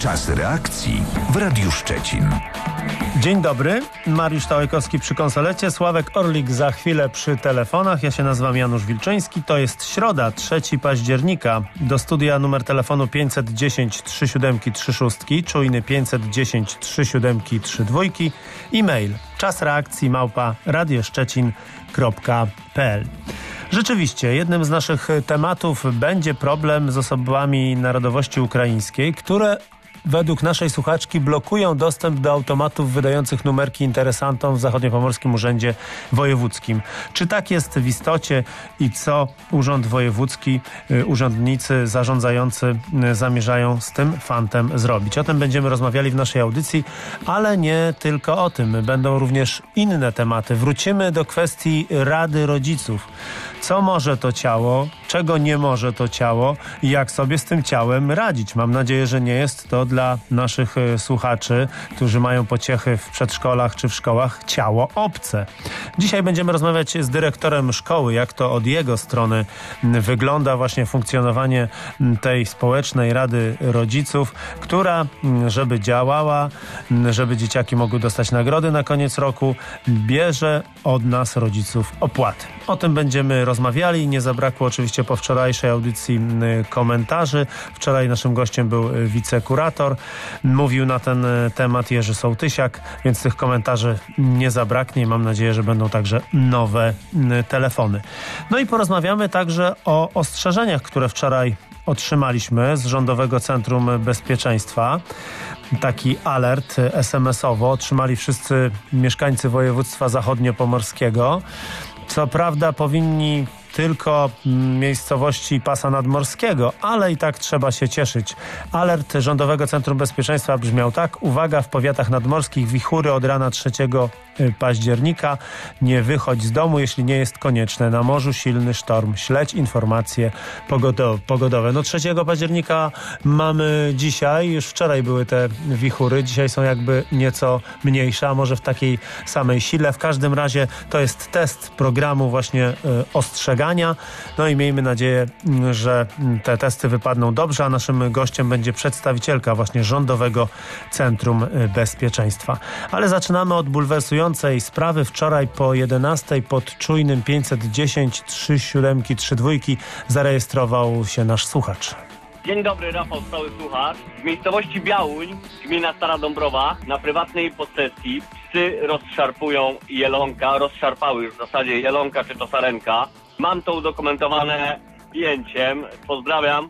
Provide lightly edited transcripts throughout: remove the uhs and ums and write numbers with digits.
Czas reakcji w Radiu Szczecin. Dzień dobry, Mariusz Tałajkowski przy konsolecie, Sławek Orlik za chwilę przy telefonach. Ja się nazywam Janusz Wilczyński. To jest środa, 3 października. Do studia numer telefonu 510 37 36, czujny 510 37 32, e-mail czasreakcji @radioszczecin.pl. Rzeczywiście, jednym z naszych tematów będzie problem z osobami narodowości ukraińskiej, które według naszej słuchaczki blokują dostęp do automatów wydających numerki interesantom w Zachodniopomorskim Urzędzie Wojewódzkim. Czy tak jest w istocie i co Urząd Wojewódzki, urzędnicy zarządzający zamierzają z tym fantem zrobić? O tym będziemy rozmawiali w naszej audycji, ale nie tylko o tym. Będą również inne tematy. Wrócimy do kwestii Rady Rodziców. Co może to ciało, czego nie może to ciało i jak sobie z tym ciałem radzić. Mam nadzieję, że nie jest to dla naszych słuchaczy, którzy mają pociechy w przedszkolach czy w szkołach, ciało obce. Dzisiaj będziemy rozmawiać z dyrektorem szkoły, jak to od jego strony wygląda właśnie funkcjonowanie tej społecznej Rady Rodziców, która, żeby działała, żeby dzieciaki mogły dostać nagrody na koniec roku, bierze od nas rodziców opłaty. O tym będziemy rozmawiali. Nie zabrakło oczywiście po wczorajszej audycji komentarzy. Wczoraj naszym gościem był wicekurator. Mówił na ten temat Jerzy Sołtysiak, więc tych komentarzy nie zabraknie i mam nadzieję, że będą także nowe telefony. No i porozmawiamy także o ostrzeżeniach, które wczoraj otrzymaliśmy z Rządowego Centrum Bezpieczeństwa. Taki alert SMS-owo otrzymali wszyscy mieszkańcy województwa zachodniopomorskiego. Co prawda powinni tylko miejscowości pasa nadmorskiego, ale i tak trzeba się cieszyć. Alert Rządowego Centrum Bezpieczeństwa brzmiał tak: uwaga, w powiatach nadmorskich wichury od rana 3 października. Nie wychodź z domu, jeśli nie jest konieczne. Na morzu silny sztorm. Śledź informacje pogodowe. No 3 października mamy dzisiaj. Już wczoraj były te wichury. Dzisiaj są jakby nieco mniejsze, a może w takiej samej sile. W każdym razie to jest test programu właśnie ostrzegania. No i miejmy nadzieję, że te testy wypadną dobrze, a naszym gościem będzie przedstawicielka właśnie Rządowego Centrum Bezpieczeństwa. Ale zaczynamy od bulwersującej sprawy. Wczoraj po 11 pod czujnym 510 37 32 zarejestrował się nasz słuchacz. Dzień dobry, Rafał, stały słuchacz. W miejscowości Białuń, gmina Stara Dąbrowa, na prywatnej posesji psy rozszarpują jelonka, rozszarpały już w zasadzie jelonka czy to sarenka. Mam to udokumentowane zdjęciem. Pozdrawiam.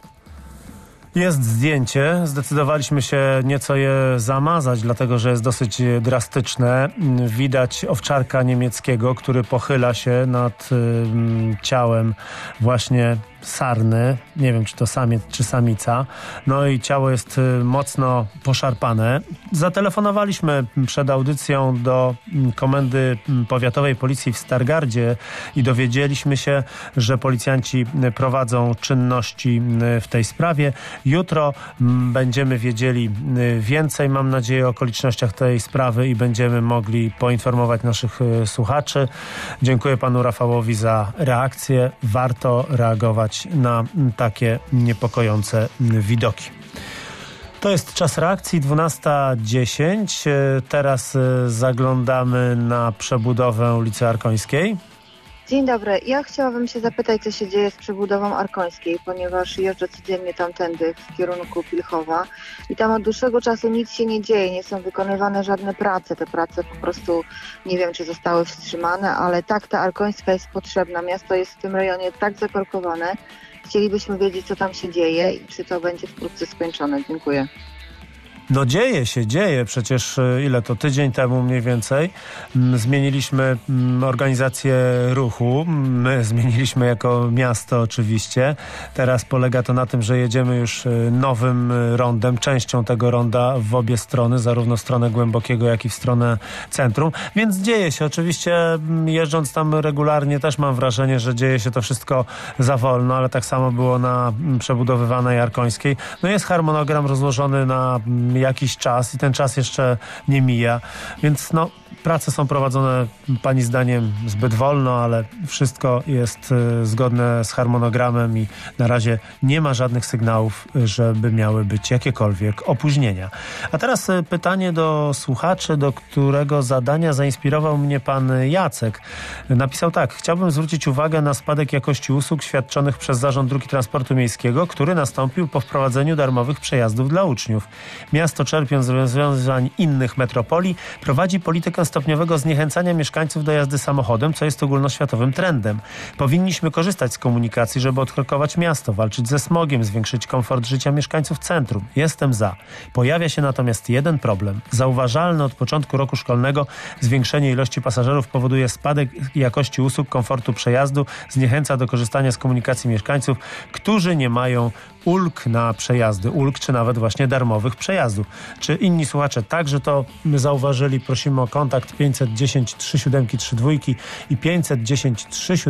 Jest zdjęcie. Zdecydowaliśmy się nieco je zamazać, dlatego że jest dosyć drastyczne. Widać owczarka niemieckiego, który pochyla się nad ciałem właśnie sarny. Nie wiem, czy to samiec, czy samica. No i ciało jest mocno poszarpane. Zatelefonowaliśmy przed audycją do Komendy Powiatowej Policji w Stargardzie i dowiedzieliśmy się, że policjanci prowadzą czynności w tej sprawie. Jutro będziemy wiedzieli więcej, mam nadzieję, o okolicznościach tej sprawy i będziemy mogli poinformować naszych słuchaczy. Dziękuję panu Rafałowi za reakcję. Warto reagować na takie niepokojące widoki. To jest czas reakcji, 12:10. Teraz zaglądamy na przebudowę ulicy Arkońskiej. Dzień dobry. Ja chciałabym się zapytać, co się dzieje z przebudową Arkońskiej, ponieważ jeżdżę codziennie tamtędy w kierunku Pilchowa i tam od dłuższego czasu nic się nie dzieje, nie są wykonywane żadne prace. Te prace po prostu nie wiem, czy zostały wstrzymane, ale tak, ta Arkońska jest potrzebna. Miasto jest w tym rejonie tak zakorkowane. Chcielibyśmy wiedzieć, co tam się dzieje i czy to będzie wkrótce skończone. Dziękuję. No dzieje. Przecież ile to? Tydzień temu mniej więcej zmieniliśmy organizację ruchu. My zmieniliśmy jako miasto oczywiście. Teraz polega to na tym, że jedziemy już nowym rondem, częścią tego ronda w obie strony, zarówno w stronę Głębokiego, jak i w stronę centrum. Więc dzieje się. Oczywiście jeżdżąc tam regularnie też mam wrażenie, że dzieje się to wszystko za wolno, ale tak samo było na przebudowywanej Arkońskiej. No jest harmonogram rozłożony na jakiś czas i ten czas jeszcze nie mija, więc no prace są prowadzone pani zdaniem zbyt wolno, ale wszystko jest zgodne z harmonogramem i na razie nie ma żadnych sygnałów, żeby miały być jakiekolwiek opóźnienia. A teraz pytanie do słuchaczy, do którego zadania zainspirował mnie pan Jacek. Napisał tak: chciałbym zwrócić uwagę na spadek jakości usług świadczonych przez Zarząd Dróg i Transportu Miejskiego, który nastąpił po wprowadzeniu darmowych przejazdów dla uczniów. Miasto, czerpiąc z rozwiązań innych metropolii, prowadzi politykę stopniowego zniechęcania mieszkańców do jazdy samochodem, co jest ogólnoświatowym trendem. Powinniśmy korzystać z komunikacji, żeby odkrokować miasto, walczyć ze smogiem, zwiększyć komfort życia mieszkańców centrum. Jestem za. Pojawia się natomiast jeden problem. Zauważalne od początku roku szkolnego zwiększenie ilości pasażerów powoduje spadek jakości usług, komfortu przejazdu, zniechęca do korzystania z komunikacji mieszkańców, którzy nie mają ulg na przejazdy, ulg czy nawet właśnie darmowych przejazdów. Czy inni słuchacze także to zauważyli? Prosimy o kontakt 510 3732 i 510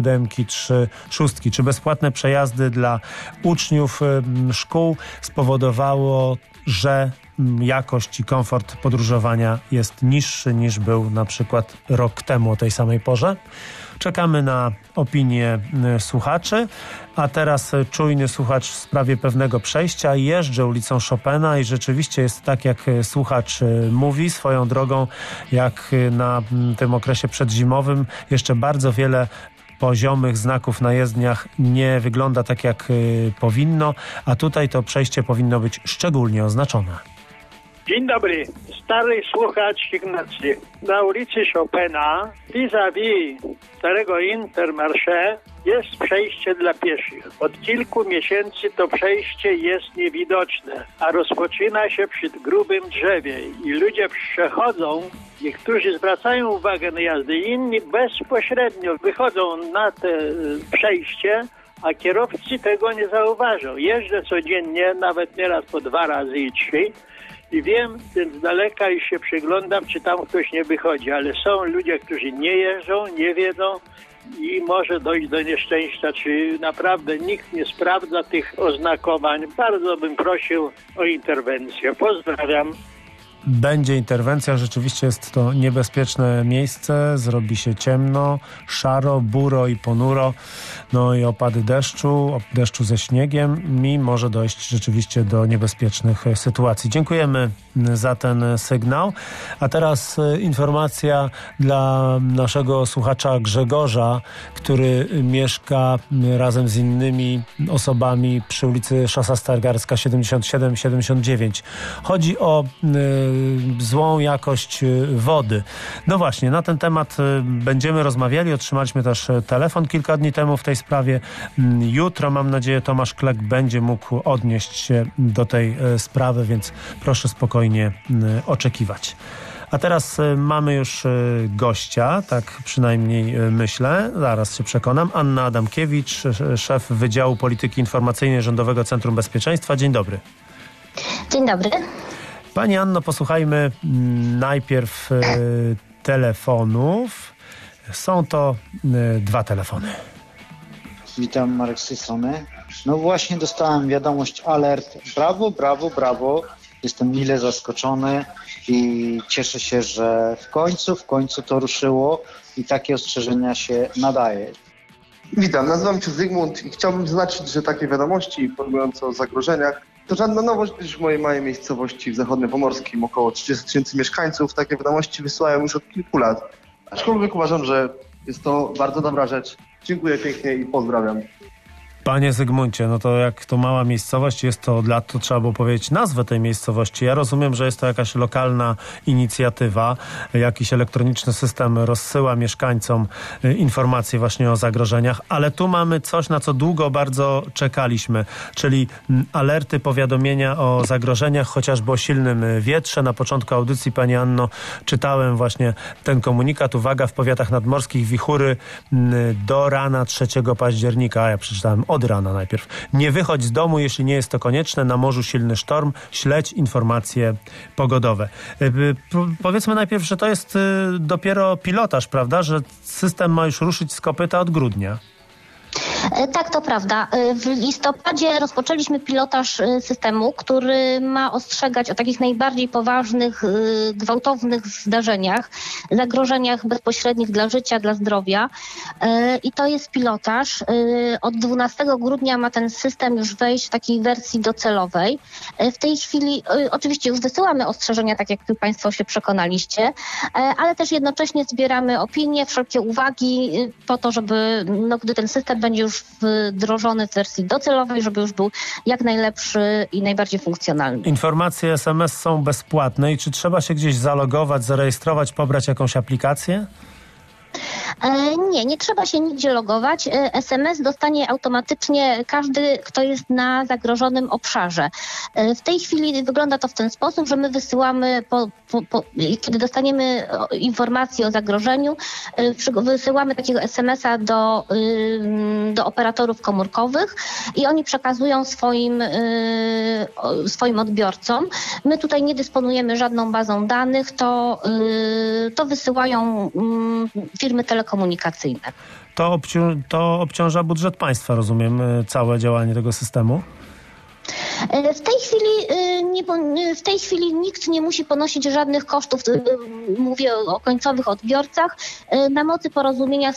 3736. Czy bezpłatne przejazdy dla uczniów szkół spowodowało, że jakość i komfort podróżowania jest niższy niż był na przykład rok temu o tej samej porze? Czekamy na opinię słuchaczy, a teraz czujny słuchacz w sprawie pewnego przejścia. Jeżdżę ulicą Chopina i rzeczywiście jest tak, jak słuchacz mówi. Swoją drogą, jak na tym okresie przedzimowym, jeszcze bardzo wiele poziomych znaków na jezdniach nie wygląda tak, jak powinno, a tutaj to przejście powinno być szczególnie oznaczone. Dzień dobry, stary słuchacz Ignacy. Na ulicy Chopina, vis-a-vis starego Intermarché, jest przejście dla pieszych. Od kilku miesięcy to przejście jest niewidoczne, a rozpoczyna się przy grubym drzewie i ludzie przechodzą. Niektórzy zwracają uwagę na jazdę, inni bezpośrednio wychodzą na te przejście, a kierowcy tego nie zauważą. Jeżdżę codziennie, nawet nieraz po 2 razy i 3 i wiem, więc z daleka i się przyglądam, czy tam ktoś nie wychodzi, ale są ludzie, którzy nie jeżdżą, nie wiedzą i może dojść do nieszczęścia, czy naprawdę nikt nie sprawdza tych oznakowań. Bardzo bym prosił o interwencję. Pozdrawiam. Będzie interwencja, rzeczywiście jest to niebezpieczne miejsce, zrobi się ciemno, szaro, buro i ponuro, no i opady deszczu ze śniegiem i może dojść rzeczywiście do niebezpiecznych sytuacji. Dziękujemy za ten sygnał. A teraz informacja dla naszego słuchacza Grzegorza, który mieszka razem z innymi osobami przy ulicy Szosa Stargardzka 77-79. Chodzi o złą jakość wody. No właśnie, na ten temat będziemy rozmawiali. Otrzymaliśmy też telefon kilka dni temu w tej sprawie. Jutro, mam nadzieję, Tomasz Klek będzie mógł odnieść się do tej sprawy, więc proszę spokojnie oczekiwać. A teraz mamy już gościa, tak przynajmniej myślę, zaraz się przekonam. Anna Adamkiewicz, szef Wydziału Polityki Informacyjnej Rządowego Centrum Bezpieczeństwa. Dzień dobry. Dzień dobry. Pani Anno, posłuchajmy najpierw telefonów. Są to 2 telefony. Witam, Marek z tej strony. No właśnie dostałem wiadomość, alert. Brawo, brawo, brawo. Jestem mile zaskoczony i cieszę się, że w końcu to ruszyło i takie ostrzeżenia się nadaje. Witam, nazywam się Zygmunt i chciałbym zaznaczyć, że takie wiadomości informujące o zagrożeniach to żadna nowość, gdyż w mojej małej miejscowości w Zachodniopomorskim około 30 000 mieszkańców takie wiadomości wysyłają już od kilku lat. Aczkolwiek uważam, że jest to bardzo dobra rzecz. Dziękuję pięknie i pozdrawiam. Panie Zygmuncie, no to jak to mała miejscowość jest to od lat, to trzeba było powiedzieć nazwę tej miejscowości. Ja rozumiem, że jest to jakaś lokalna inicjatywa, jakiś elektroniczny system rozsyła mieszkańcom informacje właśnie o zagrożeniach, ale tu mamy coś, na co długo bardzo czekaliśmy, czyli alerty, powiadomienia o zagrożeniach, chociażby o silnym wietrze. Na początku audycji, Pani Anno, czytałem właśnie ten komunikat. Uwaga, w powiatach nadmorskich wichury do rana 3 października. Ja przeczytałem od rana najpierw. Nie wychodź z domu, jeśli nie jest to konieczne. Na morzu silny sztorm. Śledź informacje pogodowe. Powiedzmy najpierw, że to jest dopiero pilotaż, prawda? Że system ma już ruszyć z kopyta od grudnia. Tak, to prawda. W listopadzie rozpoczęliśmy pilotaż systemu, który ma ostrzegać o takich najbardziej poważnych, gwałtownych zdarzeniach, zagrożeniach bezpośrednich dla życia, dla zdrowia. I to jest pilotaż. Od 12 grudnia ma ten system już wejść w takiej wersji docelowej. W tej chwili oczywiście już wysyłamy ostrzeżenia, tak jak Państwo się przekonaliście, ale też jednocześnie zbieramy opinie, wszelkie uwagi po to, żeby gdy ten system będzie już wdrożony w wersji docelowej, żeby już był jak najlepszy i najbardziej funkcjonalny. Informacje SMS są bezpłatne i czy trzeba się gdzieś zalogować, zarejestrować, pobrać jakąś aplikację? Nie trzeba się nigdzie logować. SMS dostanie automatycznie każdy, kto jest na zagrożonym obszarze. W tej chwili wygląda to w ten sposób, że my wysyłamy, kiedy dostaniemy informację o zagrożeniu, wysyłamy takiego SMS-a do operatorów komórkowych i oni przekazują swoim odbiorcom. My tutaj nie dysponujemy żadną bazą danych, to wysyłają firmy telekomunikacyjne. To obciąża budżet państwa, rozumiem, całe działanie tego systemu? W tej chwili nikt nie musi ponosić żadnych kosztów, mówię o końcowych odbiorcach, na mocy porozumienia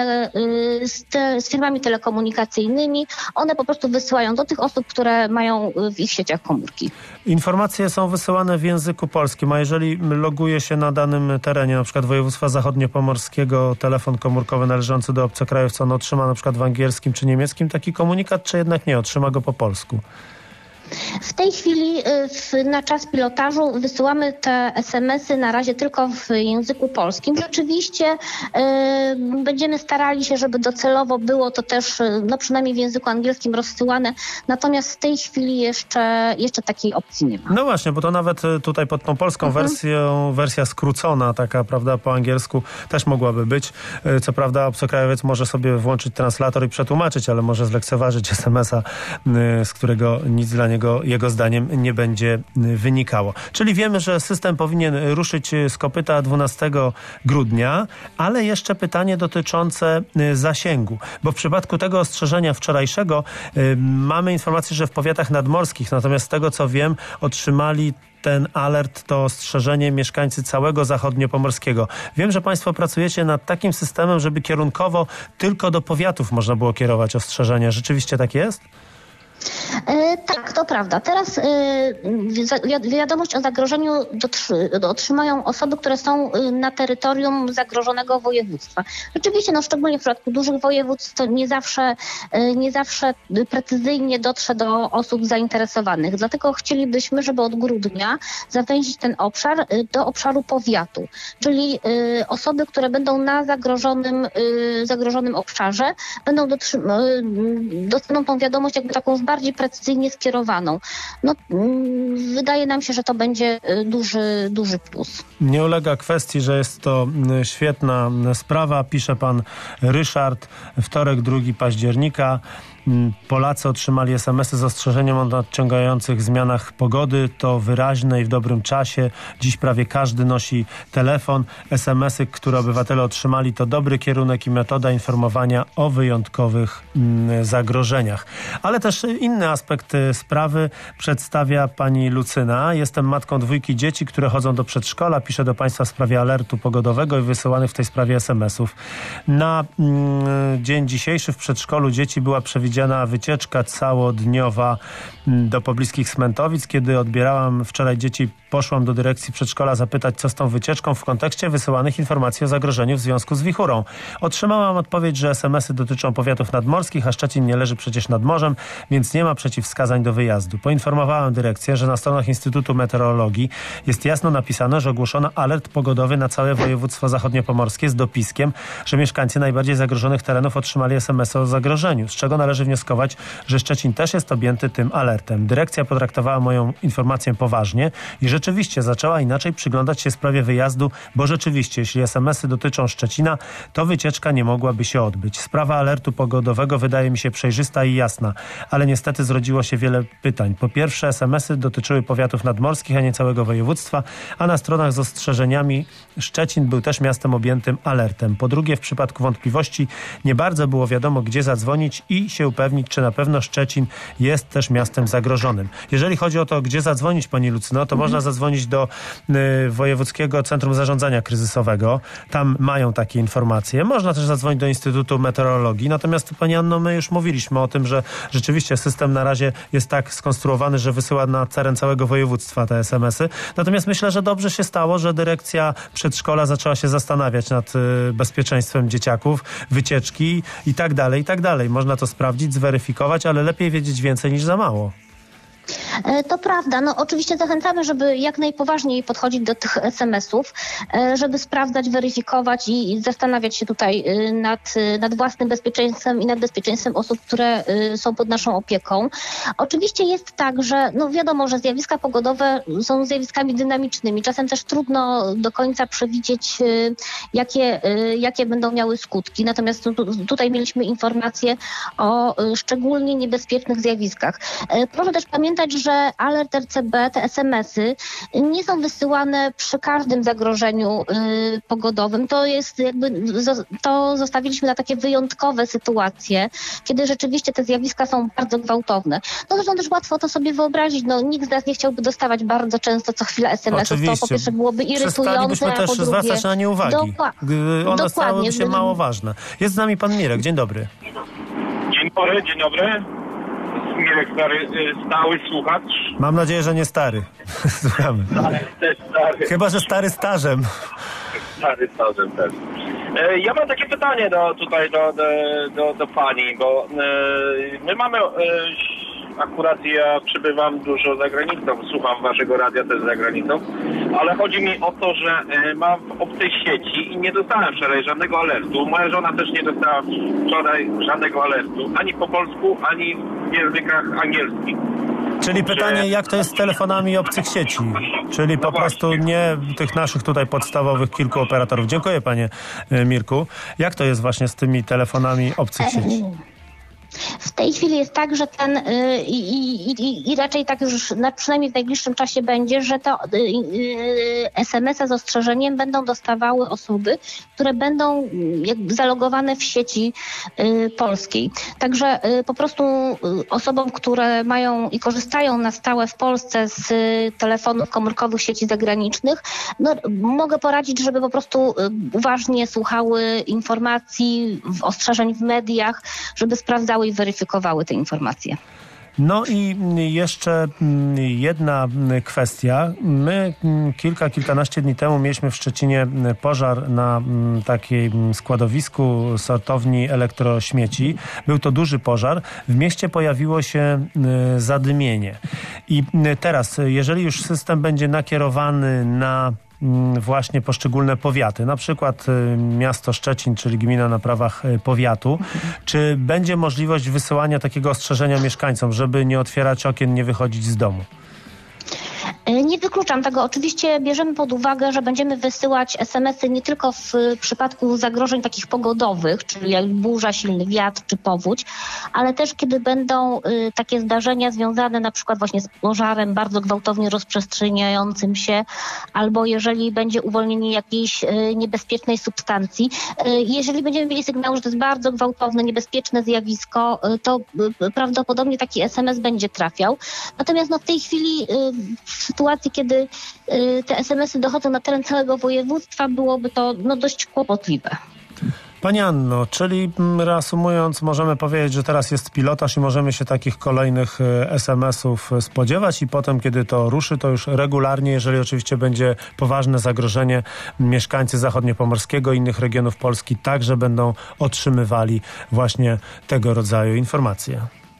z firmami telekomunikacyjnymi. One po prostu wysyłają do tych osób, które mają w ich sieciach komórki. Informacje są wysyłane w języku polskim, a jeżeli loguje się na danym terenie, na przykład województwa zachodniopomorskiego, telefon komórkowy należący do obcokrajowca, on otrzyma na przykład w angielskim czy niemieckim taki komunikat, czy jednak nie, otrzyma go po polsku? W tej chwili na czas pilotażu wysyłamy te SMS-y na razie tylko w języku polskim. Rzeczywiście będziemy starali się, żeby docelowo było to też przynajmniej w języku angielskim rozsyłane, natomiast w tej chwili jeszcze takiej opcji nie ma. No właśnie, bo to nawet tutaj pod tą polską wersją, wersja skrócona taka, prawda, po angielsku też mogłaby być. Co prawda obcokrajowiec może sobie włączyć translator i przetłumaczyć, ale może zlekceważyć SMS-a, z którego nic dla niego, jego zdaniem, nie będzie wynikało. Czyli wiemy, że system powinien ruszyć z kopyta 12 grudnia, ale jeszcze pytanie dotyczące zasięgu, bo w przypadku tego ostrzeżenia wczorajszego mamy informację, że w powiatach nadmorskich, natomiast z tego co wiem, otrzymali ten alert, to ostrzeżenie mieszkańcy całego zachodniopomorskiego. Wiem, że Państwo pracujecie nad takim systemem, żeby kierunkowo tylko do powiatów można było kierować ostrzeżenia. Rzeczywiście tak jest? Tak, to prawda. Teraz wiadomość o zagrożeniu otrzymają osoby, które są na terytorium zagrożonego województwa. Rzeczywiście, szczególnie w przypadku dużych województw, to nie zawsze precyzyjnie dotrze do osób zainteresowanych. Dlatego chcielibyśmy, żeby od grudnia zawęzić ten obszar do obszaru powiatu. Czyli osoby, które będą na zagrożonym obszarze, dostaną tą wiadomość jakby taką bardziej precyzyjnie skierowaną. Wydaje nam się, że to będzie duży plus. Nie ulega kwestii, że jest to świetna sprawa. Pisze pan Ryszard, wtorek 2 października. Polacy otrzymali SMS-y z ostrzeżeniem o nadciągających zmianach pogody. To wyraźne i w dobrym czasie. Dziś prawie każdy nosi telefon. SMS-y, które obywatele otrzymali, to dobry kierunek i metoda informowania o wyjątkowych zagrożeniach. Ale też inny aspekt sprawy przedstawia pani Lucyna. Jestem matką 2 dzieci, które chodzą do przedszkola. Piszę do państwa w sprawie alertu pogodowego i wysyłanych w tej sprawie SMS-ów. Na dzień dzisiejszy w przedszkolu dzieci była przewidziana wycieczka całodniowa do pobliskich Smentowic. Kiedy odbierałam wczoraj dzieci, poszłam do dyrekcji przedszkola zapytać, co z tą wycieczką w kontekście wysyłanych informacji o zagrożeniu w związku z wichurą. Otrzymałam odpowiedź, że SMS-y dotyczą powiatów nadmorskich, a Szczecin nie leży przecież nad morzem, więc nie ma przeciwwskazań do wyjazdu. Poinformowałam dyrekcję, że na stronach Instytutu Meteorologii jest jasno napisane, że ogłoszono alert pogodowy na całe województwo zachodniopomorskie z dopiskiem, że mieszkańcy najbardziej zagrożonych terenów otrzymali SMS-y o zagrożeniu, z czego należy wnioskować, że Szczecin też jest objęty tym alertem. Dyrekcja potraktowała moją informację poważnie i rzeczywiście zaczęła inaczej przyglądać się sprawie wyjazdu, bo rzeczywiście, jeśli SMS-y dotyczą Szczecina, to wycieczka nie mogłaby się odbyć. Sprawa alertu pogodowego wydaje mi się przejrzysta i jasna, ale niestety zrodziło się wiele pytań. Po pierwsze, SMS-y dotyczyły powiatów nadmorskich, a nie całego województwa, a na stronach z ostrzeżeniami Szczecin był też miastem objętym alertem. Po drugie, w przypadku wątpliwości nie bardzo było wiadomo, gdzie zadzwonić i się upewnić, czy na pewno Szczecin jest też miastem zagrożonym. Jeżeli chodzi o to, gdzie zadzwonić, pani Lucyno, to można zadzwonić do Wojewódzkiego Centrum Zarządzania Kryzysowego. Tam mają takie informacje. Można też zadzwonić do Instytutu Meteorologii. Natomiast, pani Anno, my już mówiliśmy o tym, że rzeczywiście system na razie jest tak skonstruowany, że wysyła na teren całego województwa te SMS-y. Natomiast myślę, że dobrze się stało, że dyrekcja przedszkola zaczęła się zastanawiać nad bezpieczeństwem dzieciaków, wycieczki i tak dalej, i tak dalej. Można to sprawdzić, zweryfikować, ale lepiej wiedzieć więcej niż za mało. To prawda. No oczywiście zachęcamy, żeby jak najpoważniej podchodzić do tych SMS-ów, żeby sprawdzać, weryfikować i zastanawiać się tutaj nad własnym bezpieczeństwem i nad bezpieczeństwem osób, które są pod naszą opieką. Oczywiście jest tak, że no wiadomo, że zjawiska pogodowe są zjawiskami dynamicznymi. Czasem też trudno do końca przewidzieć, jakie będą miały skutki. Natomiast tutaj mieliśmy informacje o szczególnie niebezpiecznych zjawiskach. Proszę też pamiętać, że alert RCB, te SMS-y nie są wysyłane przy każdym zagrożeniu pogodowym. To jest to zostawiliśmy na takie wyjątkowe sytuacje, kiedy rzeczywiście te zjawiska są bardzo gwałtowne. No zresztą też łatwo to sobie wyobrazić. No, nikt z nas nie chciałby dostawać bardzo często co chwilę SMS-ów. Oczywiście. To po pierwsze byłoby irytujące, Przestalibyśmy a po też drugie... zwracać na nie uwagi. One stałyby się mało ważne. Jest z nami pan Mirek. Dzień dobry. Dzień dobry. Mirek, stały słuchacz. Mam nadzieję, że nie stary. Słuchamy. Stary. Chyba, że stary stażem. Stary stażem też. Ja mam takie pytanie do pani, bo my mamy... Akurat ja przybywam dużo za granicą, słucham waszego radia też za granicą, ale chodzi mi o to, że mam w obcej sieci i nie dostałem wczoraj żadnego alertu. Moja żona też nie dostała wczoraj żadnego alertu, ani po polsku, ani w językach angielskich. Czyli pytanie, jak to jest z telefonami obcych sieci? Czyli po prostu nie tych naszych tutaj podstawowych kilku operatorów. Dziękuję, panie Mirku. Jak to jest właśnie z tymi telefonami obcych sieci? W tej chwili jest tak, że i raczej tak już przynajmniej w najbliższym czasie będzie, że to SMS-a z ostrzeżeniem będą dostawały osoby, które będą zalogowane w sieci polskiej. Także po prostu osobom, które mają i korzystają na stałe w Polsce z telefonów komórkowych sieci zagranicznych, no, mogę poradzić, żeby po prostu uważnie słuchały informacji, ostrzeżeń w mediach, żeby sprawdzały i weryfikowały te informacje. No i jeszcze jedna kwestia. My kilkanaście dni temu mieliśmy w Szczecinie pożar na takim składowisku sortowni elektrośmieci. Był to duży pożar. W mieście pojawiło się zadymienie. I teraz, jeżeli już system będzie nakierowany na właśnie poszczególne powiaty, na przykład miasto Szczecin, czyli gmina na prawach powiatu, czy będzie możliwość wysyłania takiego ostrzeżenia mieszkańcom, żeby nie otwierać okien, nie wychodzić z domu? Nie wykluczam tego. Oczywiście bierzemy pod uwagę, że będziemy wysyłać SMS-y nie tylko w przypadku zagrożeń takich pogodowych, czyli jak burza, silny wiatr czy powódź, ale też kiedy będą takie zdarzenia związane na przykład właśnie z pożarem bardzo gwałtownie rozprzestrzeniającym się, albo jeżeli będzie uwolnienie jakiejś niebezpiecznej substancji. Jeżeli będziemy mieli sygnał, że to jest bardzo gwałtowne, niebezpieczne zjawisko, to prawdopodobnie taki SMS będzie trafiał. Natomiast w tej chwili w sytuacji, kiedy te SMS-y dochodzą na teren całego województwa, byłoby to dość kłopotliwe. Pani Anno, czyli reasumując, możemy powiedzieć, że teraz jest pilotaż i możemy się takich kolejnych SMS-ów spodziewać i potem, kiedy to ruszy, to już regularnie, jeżeli oczywiście będzie poważne zagrożenie, mieszkańcy zachodniopomorskiego i innych regionów Polski także będą otrzymywali właśnie tego rodzaju informacje.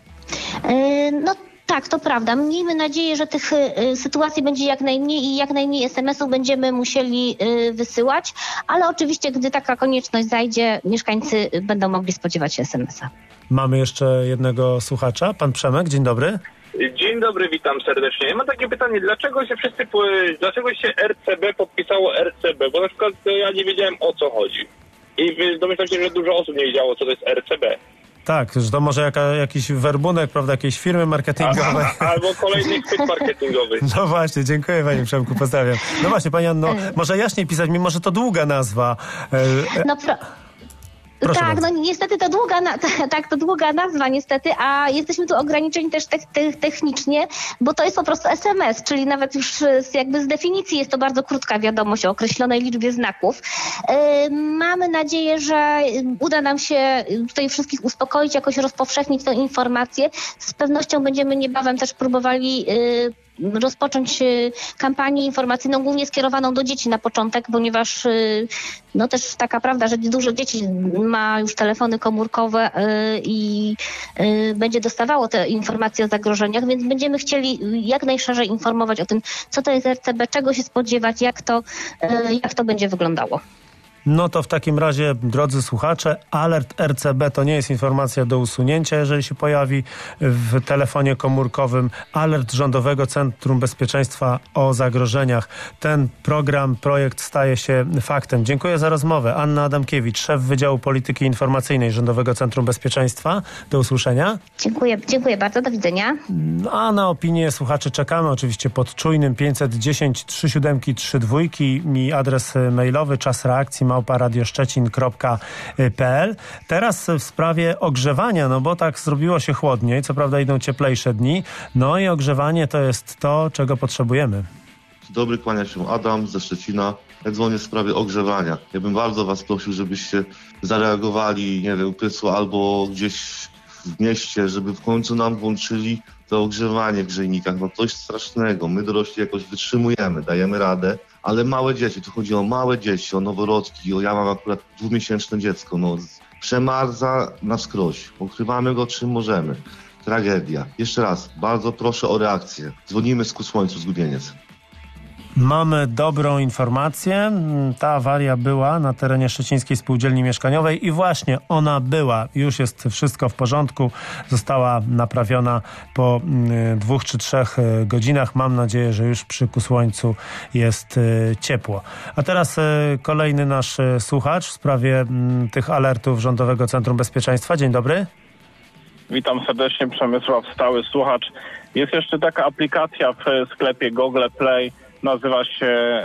Tak, to prawda. Miejmy nadzieję, że tych sytuacji będzie jak najmniej i jak najmniej SMS-ów będziemy musieli wysyłać, ale oczywiście, gdy taka konieczność zajdzie, mieszkańcy będą mogli spodziewać się SMS-a. Mamy jeszcze jednego słuchacza, pan Przemek, dzień dobry. Dzień dobry, witam serdecznie. Ja mam takie pytanie, dlaczego się RCB podpisało RCB? Bo na przykład ja nie wiedziałem, o co chodzi. I domyślam się, że dużo osób nie wiedziało, co to jest RCB. Tak, że to może jakiś werbunek, prawda, jakiejś firmy marketingowej. Albo kolejny chwyt marketingowy. No właśnie, dziękuję panie Przemku, pozdrawiam. No właśnie, pani Anno, może jaśniej pisać, mimo że to długa nazwa. Proszę tak, bardzo. no niestety to długa nazwa niestety, a jesteśmy tu ograniczeni też technicznie, bo to jest po prostu SMS, czyli nawet już z definicji jest to bardzo krótka wiadomość o określonej liczbie znaków. Mamy nadzieję, że uda nam się tutaj wszystkich uspokoić, jakoś rozpowszechnić tę informację. Z pewnością będziemy niebawem też próbowali rozpocząć kampanię informacyjną, głównie skierowaną do dzieci na początek, ponieważ no też taka prawda, że dużo dzieci ma już telefony komórkowe i będzie dostawało te informacje o zagrożeniach, więc będziemy chcieli jak najszerzej informować o tym, co to jest RCB, czego się spodziewać, jak to będzie wyglądało. No to w takim razie, drodzy słuchacze, alert RCB to nie jest informacja do usunięcia, jeżeli się pojawi w telefonie komórkowym. Alert Rządowego Centrum Bezpieczeństwa o zagrożeniach. Ten projekt staje się faktem. Dziękuję za rozmowę. Anna Adamkiewicz, szef Wydziału Polityki Informacyjnej Rządowego Centrum Bezpieczeństwa. Do usłyszenia. Dziękuję bardzo, do widzenia. A na opinię słuchaczy czekamy oczywiście pod czujnym 510 3732 i adres mailowy czas reakcji @radioszczecin.pl. Teraz w sprawie ogrzewania, no bo tak zrobiło się chłodniej, co prawda idą cieplejsze dni, no i ogrzewanie to jest to, czego potrzebujemy. Dzień dobry, kłania się Adam ze Szczecina. Ja dzwonię w sprawie ogrzewania. Ja bym bardzo was prosił, żebyście zareagowali, nie wiem, Pysło albo gdzieś w mieście, żeby w końcu nam włączyli to ogrzewanie w grzejnikach. No coś strasznego. My dorośli jakoś wytrzymujemy, dajemy radę, ale małe dzieci, tu chodzi o małe dzieci, o noworodki, ja mam akurat 2-miesięczne dziecko, no przemarza na wskroś. Pokrywamy go czym możemy. Tragedia. Jeszcze raz, bardzo proszę o reakcję. Dzwonimy z Ku Słońcu z Gubieniec. Mamy dobrą informację. Ta awaria była na terenie Szczecińskiej Spółdzielni Mieszkaniowej i właśnie ona była. Już jest wszystko w porządku. Została naprawiona po 2 czy 3 godzinach. Mam nadzieję, że już przy Ku Słońcu jest ciepło. A teraz kolejny nasz słuchacz w sprawie tych alertów Rządowego Centrum Bezpieczeństwa. Dzień dobry. Witam serdecznie, Przemysław, stały słuchacz. Jest jeszcze taka aplikacja w sklepie Google Play. Nazywa się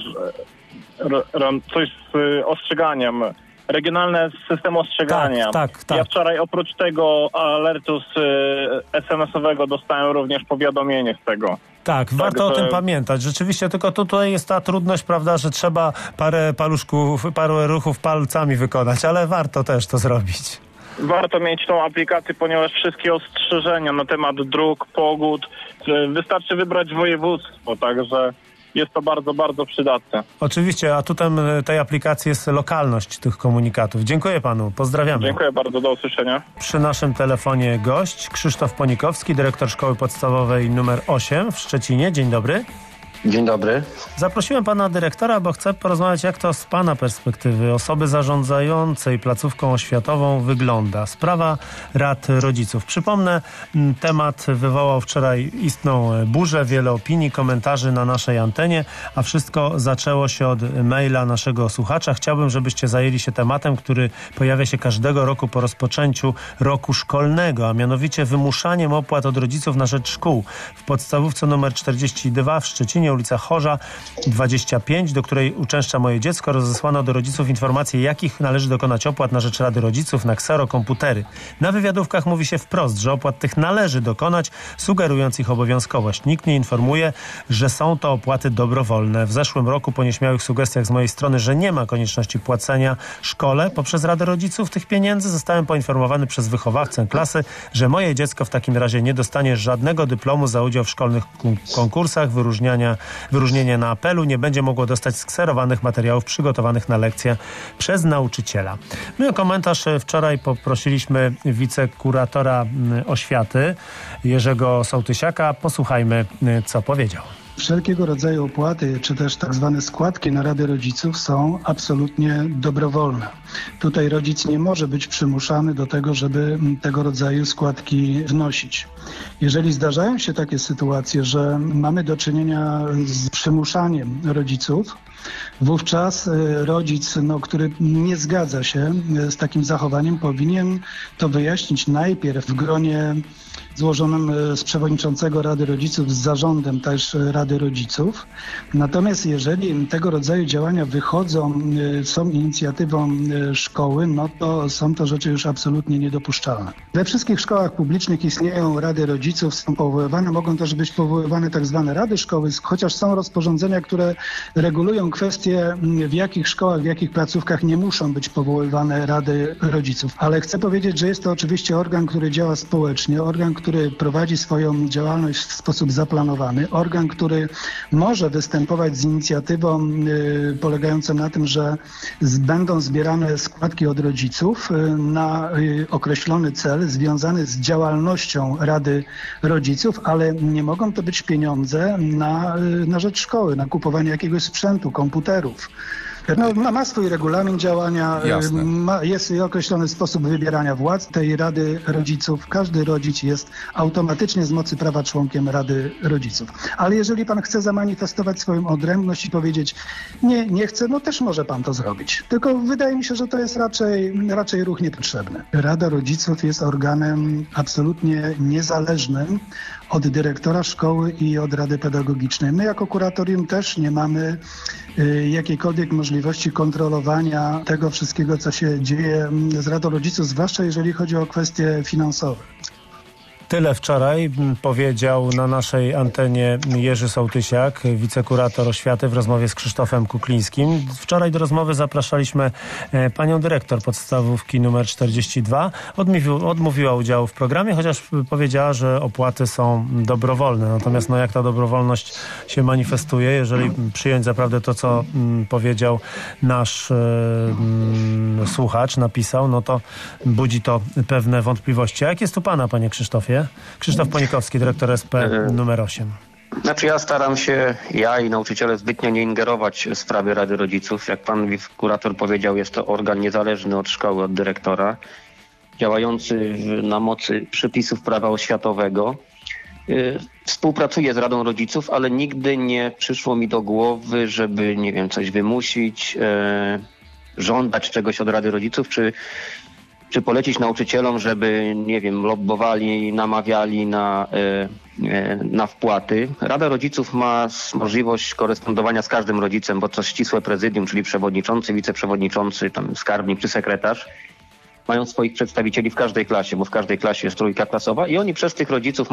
coś z ostrzeganiem. Regionalny system ostrzegania. Tak. Ja wczoraj oprócz tego alertu SMS-owego dostałem również powiadomienie z tego. Tak, warto o tym pamiętać. Rzeczywiście, tylko tutaj jest ta trudność, prawda, że trzeba parę ruchów palcami wykonać, ale warto też to zrobić. Warto mieć tą aplikację, ponieważ wszystkie ostrzeżenia na temat dróg, pogód, wystarczy wybrać województwo, także jest to bardzo, bardzo przydatne. Oczywiście, atutem tej aplikacji jest lokalność tych komunikatów. Dziękuję panu, pozdrawiamy. Dziękuję bardzo, do usłyszenia. Przy naszym telefonie gość Krzysztof Ponikowski, dyrektor Szkoły Podstawowej nr 8 w Szczecinie. Dzień dobry. Dzień dobry. Zaprosiłem pana dyrektora, bo chcę porozmawiać, jak to z pana perspektywy osoby zarządzającej placówką oświatową wygląda. Sprawa rad rodziców. Przypomnę, temat wywołał wczoraj istną burzę, wiele opinii, komentarzy na naszej antenie, a wszystko zaczęło się od maila naszego słuchacza. Chciałbym, żebyście zajęli się tematem, który pojawia się każdego roku po rozpoczęciu roku szkolnego, a mianowicie wymuszaniem opłat od rodziców na rzecz szkół. W podstawówce nr 42 w Szczecinie, ulica Chorza 25, do której uczęszcza moje dziecko, rozesłano do rodziców informacje, jakich należy dokonać opłat na rzecz Rady Rodziców na kserokomputery. Na wywiadówkach mówi się wprost, że opłat tych należy dokonać, sugerując ich obowiązkowość. Nikt nie informuje, że są to opłaty dobrowolne. W zeszłym roku po nieśmiałych sugestiach z mojej strony, że nie ma konieczności płacenia szkole poprzez Radę Rodziców tych pieniędzy, zostałem poinformowany przez wychowawcę klasy, że moje dziecko w takim razie nie dostanie żadnego dyplomu za udział w szkolnych konkursach, wyróżnienie na apelu, nie będzie mogło dostać skserowanych materiałów przygotowanych na lekcję przez nauczyciela. My o komentarz wczoraj poprosiliśmy wicekuratora oświaty Jerzego Sołtysiaka. Posłuchajmy, co powiedział. Wszelkiego rodzaju opłaty, czy też tak zwane składki na Rady Rodziców są absolutnie dobrowolne. Tutaj rodzic nie może być przymuszany do tego, żeby tego rodzaju składki wnosić. Jeżeli zdarzają się takie sytuacje, że mamy do czynienia z przymuszaniem rodziców, wówczas rodzic, który nie zgadza się z takim zachowaniem, powinien to wyjaśnić najpierw w gronie złożonym z przewodniczącego Rady Rodziców, z zarządem też Rady Rodziców. Natomiast jeżeli tego rodzaju działania są inicjatywą szkoły, to są to rzeczy już absolutnie niedopuszczalne. We wszystkich szkołach publicznych istnieją Rady Rodziców, są powoływane, mogą też być powoływane tak zwane Rady Szkoły, chociaż są rozporządzenia, które regulują kwestie, w jakich szkołach, w jakich placówkach nie muszą być powoływane Rady Rodziców. Ale chcę powiedzieć, że jest to oczywiście organ, który działa społecznie, organ, który prowadzi swoją działalność w sposób zaplanowany, organ, który może występować z inicjatywą polegającą na tym, że będą zbierane składki od rodziców na określony cel związany z działalnością Rady Rodziców, ale nie mogą to być pieniądze na rzecz szkoły, na kupowanie jakiegoś sprzętu, komputerów. Ma swój regulamin działania, jest określony sposób wybierania władz tej Rady Rodziców. Każdy rodzic jest automatycznie z mocy prawa członkiem Rady Rodziców. Ale jeżeli pan chce zamanifestować swoją odrębność i powiedzieć nie chcę, też może pan to zrobić. Tylko wydaje mi się, że to jest raczej ruch niepotrzebny. Rada Rodziców jest organem absolutnie niezależnym od dyrektora szkoły i od Rady Pedagogicznej. My jako kuratorium też nie mamy jakiejkolwiek możliwości kontrolowania tego wszystkiego, co się dzieje z Radą Rodziców, zwłaszcza jeżeli chodzi o kwestie finansowe. Tyle wczoraj powiedział na naszej antenie Jerzy Sołtysiak, wicekurator oświaty, w rozmowie z Krzysztofem Kuklińskim. Wczoraj do rozmowy zapraszaliśmy panią dyrektor podstawówki nr 42. Odmówiła udziału w programie, chociaż powiedziała, że opłaty są dobrowolne. Natomiast jak ta dobrowolność się manifestuje, jeżeli przyjąć zaprawdę to, co powiedział nasz słuchacz, napisał, to budzi to pewne wątpliwości. A jak jest tu pana, panie Krzysztofie? Krzysztof Ponikowski, dyrektor SP numer 8. Ja staram się, ja i nauczyciele, zbytnio nie ingerować w sprawy Rady Rodziców. Jak pan kurator powiedział, jest to organ niezależny od szkoły, od dyrektora, działający na mocy przepisów prawa oświatowego. Współpracuję z Radą Rodziców, ale nigdy nie przyszło mi do głowy, żeby, coś wymusić, żądać czegoś od Rady Rodziców, czy polecić nauczycielom, żeby, lobbowali, namawiali na wpłaty. Rada Rodziców ma możliwość korespondowania z każdym rodzicem, bo to ścisłe prezydium, czyli przewodniczący, wiceprzewodniczący, skarbnik czy sekretarz, mają swoich przedstawicieli w każdej klasie, bo w każdej klasie jest trójka klasowa i oni przez tych rodziców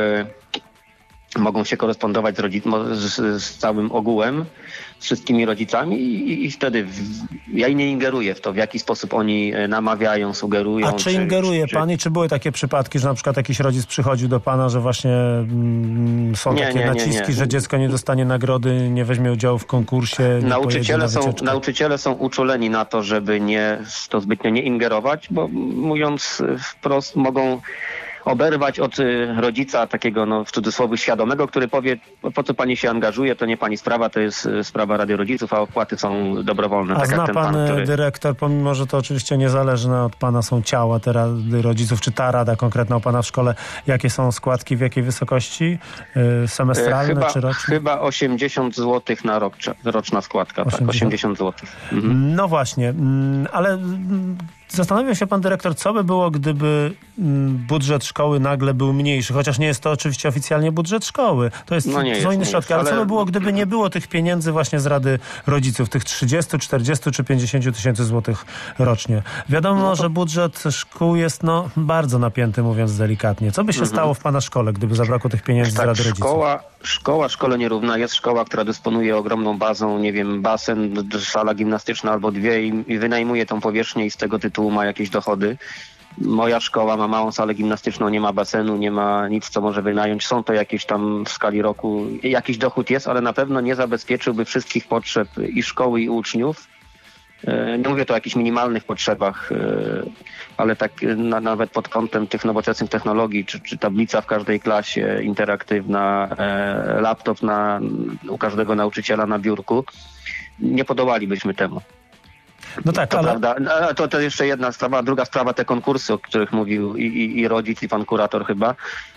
mogą się korespondować z całym ogółem, z wszystkimi rodzicami i wtedy ja nie ingeruję w to, w jaki sposób oni namawiają, sugerują. A czy ingeruje pan i czy były takie przypadki, że na przykład jakiś rodzic przychodził do pana, że właśnie są takie naciski, że dziecko nie dostanie nagrody, nie weźmie udziału w konkursie? Nauczyciele są uczuleni na to, żeby to zbytnio nie ingerować, bo mówiąc wprost mogą oberwać od rodzica takiego, w cudzysłowie, świadomego, który powie, po co pani się angażuje, to nie pani sprawa, to jest sprawa Rady Rodziców, a opłaty są dobrowolne. A zna pan dyrektor, pomimo że to oczywiście niezależne od pana są ciała te Rady Rodziców, czy ta rada konkretna u pana w szkole, jakie są składki, w jakiej wysokości? Semestralne czy roczne? Chyba 80 zł na rok, roczna składka, 80 zł. Mhm. No właśnie, ale zastanawiał się pan dyrektor, co by było, gdyby budżet szkoły nagle był mniejszy, chociaż nie jest to oczywiście oficjalnie budżet szkoły. To jest są inne środki, ale co by było, gdyby nie było tych pieniędzy właśnie z Rady Rodziców, tych 30, 40 czy 50 tysięcy złotych rocznie? Wiadomo, że budżet szkół jest bardzo napięty, mówiąc delikatnie. Co by się stało w pana szkole, gdyby zabrakło tych pieniędzy z Rady Rodziców? Szkoła szkole nierówna. Jest szkoła, która dysponuje ogromną bazą, basen, sala gimnastyczna albo dwie i wynajmuje tą powierzchnię i z tego tytułu ma jakieś dochody. Moja szkoła ma małą salę gimnastyczną, nie ma basenu, nie ma nic, co może wynająć. Są to jakieś tam w skali roku, jakiś dochód jest, ale na pewno nie zabezpieczyłby wszystkich potrzeb i szkoły, i uczniów. Nie mówię tu o jakichś minimalnych potrzebach, ale tak nawet pod kątem tych nowoczesnych technologii, czy tablica w każdej klasie interaktywna, laptop u każdego nauczyciela na biurku, nie podołalibyśmy temu. No tak, to ale... prawda. To jeszcze jedna sprawa. Druga sprawa, te konkursy, o których mówił i rodzic, i pan kurator chyba.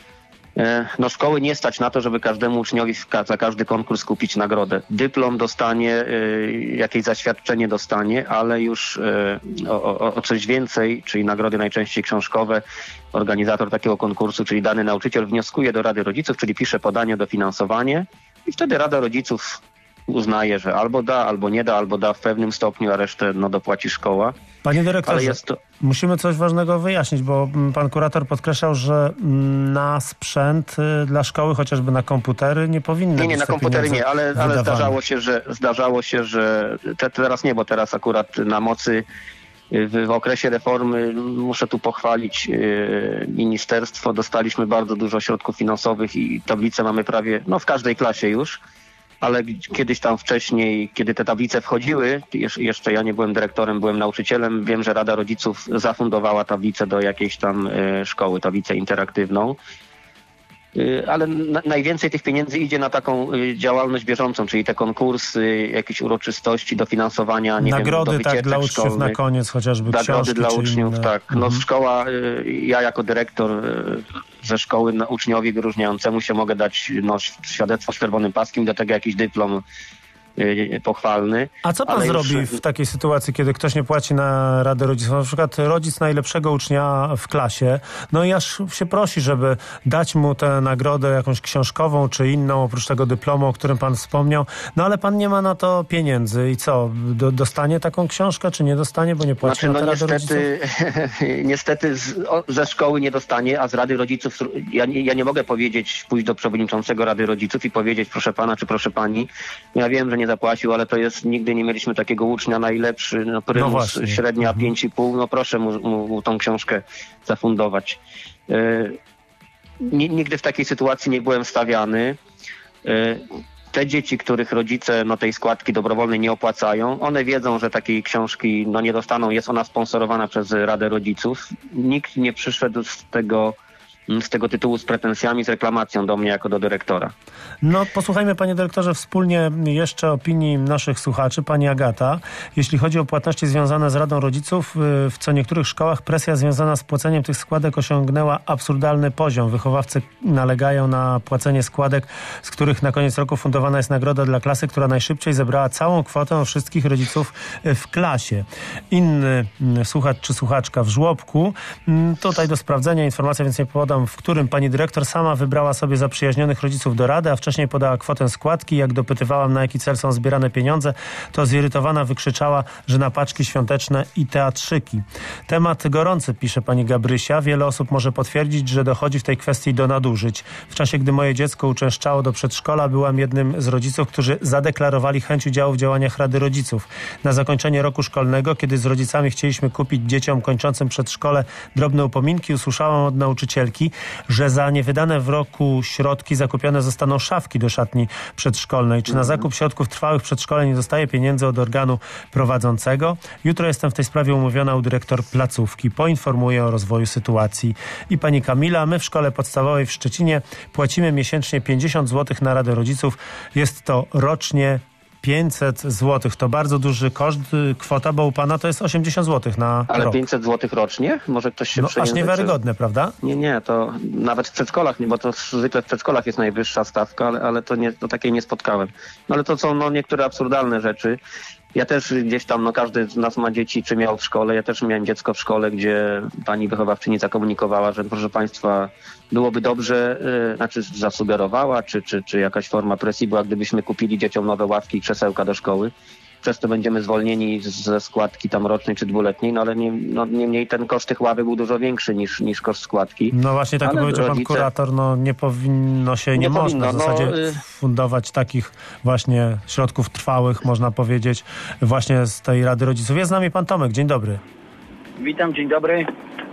No szkoły nie stać na to, żeby każdemu uczniowi za każdy konkurs kupić nagrodę. Dyplom dostanie, jakieś zaświadczenie dostanie, ale już o coś więcej, czyli nagrody najczęściej książkowe, organizator takiego konkursu, czyli dany nauczyciel wnioskuje do Rady Rodziców, czyli pisze podanie o dofinansowanie i wtedy Rada Rodziców uznaje, że albo da, albo nie da, albo da w pewnym stopniu, a resztę dopłaci szkoła. Panie dyrektorze, musimy coś ważnego wyjaśnić, bo pan kurator podkreślał, że na sprzęt dla szkoły, chociażby na komputery, nie powinny Nie, na komputery nie, ale zdarzało się, że teraz nie, bo teraz akurat na mocy w okresie reformy, muszę tu pochwalić ministerstwo, dostaliśmy bardzo dużo środków finansowych i tablice mamy prawie, w każdej klasie już. Ale kiedyś tam wcześniej, kiedy te tablice wchodziły, jeszcze ja nie byłem dyrektorem, byłem nauczycielem, wiem, że Rada Rodziców zafundowała tablicę do jakiejś tam szkoły, tablicę interaktywną. Ale najwięcej tych pieniędzy idzie na taką działalność bieżącą, czyli te konkursy, jakieś uroczystości, dofinansowania, nagrody, do wycieczek dla uczniów szkolnych. Na koniec chociażby nagrody książki, dla uczniów, inne. tak. Szkoła, ja jako dyrektor ze szkoły uczniowi wyróżniającemu się mogę dać świadectwo z czerwonym paskiem, do tego jakiś dyplom pochwalny. A co pan zrobi w takiej sytuacji, kiedy ktoś nie płaci na Radę Rodziców? Na przykład rodzic najlepszego ucznia w klasie, i aż się prosi, żeby dać mu tę nagrodę jakąś książkową czy inną, oprócz tego dyplomu, o którym pan wspomniał, ale pan nie ma na to pieniędzy i co? Dostanie taką książkę, czy nie dostanie, bo nie płaci na Radę Rodziców? Niestety ze szkoły nie dostanie, a z Rady Rodziców ja nie mogę pójść do przewodniczącego Rady Rodziców i powiedzieć, proszę pana czy proszę pani, ja wiem, że nie zapłacił, ale to jest, nigdy nie mieliśmy takiego ucznia najlepszy, prymus, średnia 5,5, proszę mu tą książkę zafundować. Nigdy w takiej sytuacji nie byłem stawiany. Te dzieci, których rodzice tej składki dobrowolnej nie opłacają, one wiedzą, że takiej książki nie dostaną, jest ona sponsorowana przez Radę Rodziców. Nikt nie przyszedł z tego tytułu z pretensjami, z reklamacją do mnie jako do dyrektora. Posłuchajmy, panie dyrektorze, wspólnie jeszcze opinii naszych słuchaczy. Pani Agata, jeśli chodzi o płatności związane z Radą Rodziców, w co niektórych szkołach presja związana z płaceniem tych składek osiągnęła absurdalny poziom. Wychowawcy nalegają na płacenie składek, z których na koniec roku fundowana jest nagroda dla klasy, która najszybciej zebrała całą kwotę wszystkich rodziców w klasie. Inny słuchacz czy słuchaczka w żłobku, tutaj do sprawdzenia informacja, więc nie podam, w którym pani dyrektor sama wybrała sobie zaprzyjaźnionych rodziców do rady, a wcześniej podała kwotę składki. Jak dopytywałam, na jaki cel są zbierane pieniądze, to zirytowana wykrzyczała, że na paczki świąteczne i teatrzyki. Temat gorący, pisze pani Gabrysia. Wiele osób może potwierdzić, że dochodzi w tej kwestii do nadużyć. W czasie, gdy moje dziecko uczęszczało do przedszkola, byłam jednym z rodziców, którzy zadeklarowali chęć udziału w działaniach Rady Rodziców. Na zakończenie roku szkolnego, kiedy z rodzicami chcieliśmy kupić dzieciom kończącym przedszkole drobne upominki, usłyszałam od nauczycielki, że za niewydane w roku środki zakupione zostaną szafki do szatni przedszkolnej. Czy na zakup środków trwałych przedszkole nie dostaje pieniędzy od organu prowadzącego? Jutro jestem w tej sprawie umówiona u dyrektor placówki. Poinformuję o rozwoju sytuacji. I pani Kamila, my w szkole podstawowej w Szczecinie płacimy miesięcznie 50 zł na Radę Rodziców. Jest to rocznie 500 zł. To bardzo duży koszt, kwota, bo u pana to jest 80 zł na Ale rok. 500 zł rocznie? Może ktoś się aż niewiarygodne, prawda? Nie, to nawet w przedszkolach, bo to zwykle w przedszkolach jest najwyższa stawka, ale to takiej nie spotkałem. Ale to są niektóre absurdalne rzeczy. Ja też gdzieś tam, każdy z nas ma dzieci, czy miał w szkole. Ja też miałem dziecko w szkole, gdzie pani wychowawczyni zakomunikowała, że proszę państwa, byłoby dobrze, zasugerowała, czy jakaś forma presji była, gdybyśmy kupili dzieciom nowe ławki i krzesełka do szkoły. Przez to będziemy zwolnieni ze składki tam rocznej czy dwuletniej, ale niemniej ten koszt tych ławek był dużo większy niż koszt składki. Właśnie tak powiedział pan kurator, nie powinno się, nie można w zasadzie fundować takich właśnie środków trwałych, można powiedzieć, właśnie z tej Rady Rodziców. Jest z nami pan Tomek, dzień dobry. Witam, dzień dobry.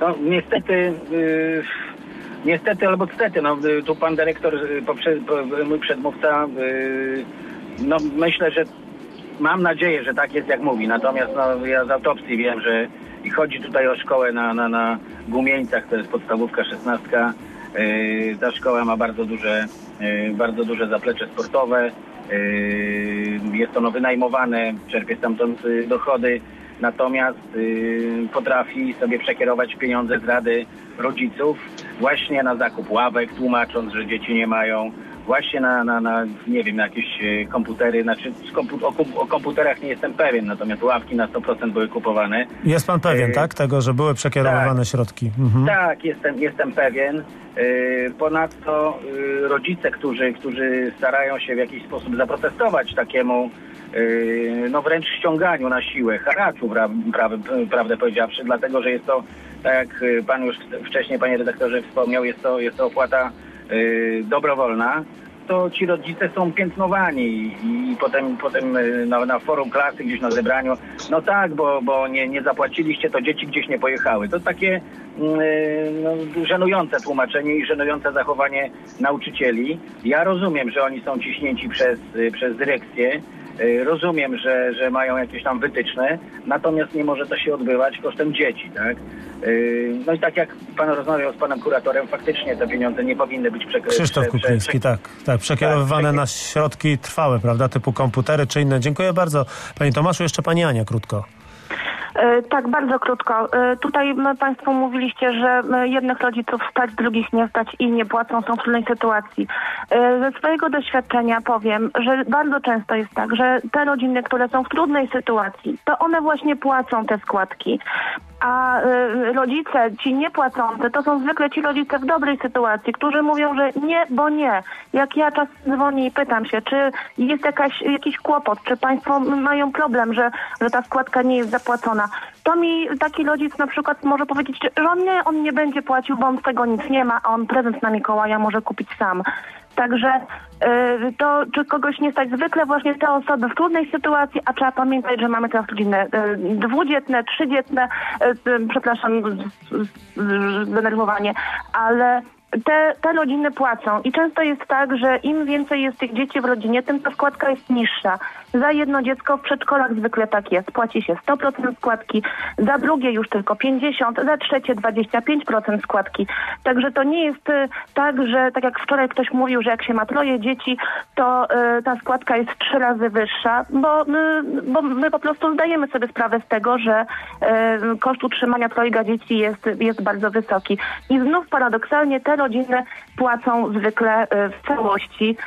Niestety albo stety, tu pan dyrektor, mój przedmówca, myślę, że mam nadzieję, że tak jest jak mówi. Natomiast ja z autopsji wiem, że i chodzi tutaj o szkołę na Gumieńcach, to jest podstawówka 16. Ta szkoła ma bardzo duże zaplecze sportowe. Jest ono wynajmowane, czerpie stamtąd dochody. Natomiast potrafi sobie przekierować pieniądze z rady rodziców właśnie na zakup ławek, tłumacząc, że dzieci nie mają, właśnie na nie wiem, jakieś komputery, znaczy o komputerach nie jestem pewien, natomiast ławki na 100% były kupowane. Jest pan pewien, tak? Tego, że były przekierowywane środki. Tak, jestem pewien. Ponadto rodzice, którzy starają się w jakiś sposób zaprotestować takiemu wręcz ściąganiu na siłę, haraczu, prawdę powiedziawszy, dlatego, że jest to, tak jak pan już wcześniej, panie redaktorze, wspomniał, jest to opłata dobrowolna, to ci rodzice są piętnowani i potem na forum klasy, gdzieś na zebraniu, no tak, bo nie zapłaciliście, to dzieci gdzieś nie pojechały. To takie żenujące tłumaczenie i żenujące zachowanie nauczycieli. Ja rozumiem, że oni są ciśnięci przez dyrekcję, rozumiem, że mają jakieś tam wytyczne, natomiast nie może to się odbywać kosztem dzieci, tak? No i tak jak pan rozmawiał z panem kuratorem, faktycznie te pieniądze nie powinny być Krzysztof Kukliński, tak, przekierowywane na środki trwałe, prawda, typu komputery czy inne. Dziękuję bardzo. Panie Tomaszu, jeszcze pani Ania krótko. Tak, bardzo krótko. Tutaj państwo mówiliście, że jednych rodziców stać, drugich nie stać i nie płacą, są w trudnej sytuacji. Ze swojego doświadczenia powiem, że bardzo często jest tak, że te rodziny, które są w trudnej sytuacji, to one właśnie płacą te składki. A rodzice, ci niepłacący, to są zwykle ci rodzice w dobrej sytuacji, którzy mówią, że nie, bo nie. Jak ja czasem dzwonię i pytam się, czy jest jakiś kłopot, czy państwo mają problem, że ta składka nie jest zapłacona, to mi taki rodzic na przykład może powiedzieć, że on nie będzie płacił, bo on z tego nic nie ma, a on prezent na Mikołaja może kupić sam. Także to, czy kogoś nie stać, zwykle właśnie te osoby w trudnej sytuacji, a trzeba pamiętać, że mamy teraz rodziny dwudzietne, trzydzietne, przepraszam, zdenerwowanie, ale te rodziny płacą i często jest tak, że im więcej jest tych dzieci w rodzinie, tym ta składka jest niższa. Za jedno dziecko w przedszkolach zwykle tak jest. Płaci się 100% składki, za drugie już tylko 50%, za trzecie 25% składki. Także to nie jest tak, że tak jak wczoraj ktoś mówił, że jak się ma 3 dzieci, to ta składka jest 3 razy wyższa, bo my po prostu zdajemy sobie sprawę z tego, że koszt utrzymania 3 dzieci jest bardzo wysoki. I znów paradoksalnie te rodziny płacą zwykle w całości,